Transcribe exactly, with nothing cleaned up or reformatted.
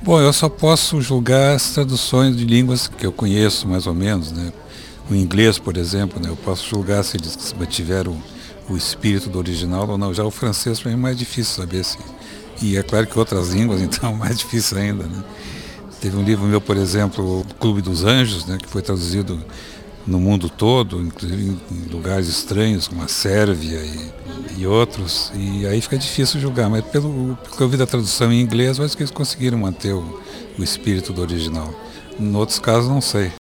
Bom, eu só posso julgar as traduções de línguas que eu conheço mais ou menos, né? O inglês, por exemplo, né? Eu posso julgar se eles mantiveram o espírito do original ou não. Já o francês para mim é mais difícil saber se. E é claro que outras línguas, então, mais difícil ainda, né? Teve um livro meu, por exemplo, O Clube dos Anjos, né? Que foi traduzido no mundo todo, inclusive em lugares estranhos, como a Sérvia e, e outros, e aí fica difícil julgar, mas pelo, pelo que eu vi da tradução em inglês, eu acho que eles conseguiram manter o, o espírito do original. Em outros casos, não sei.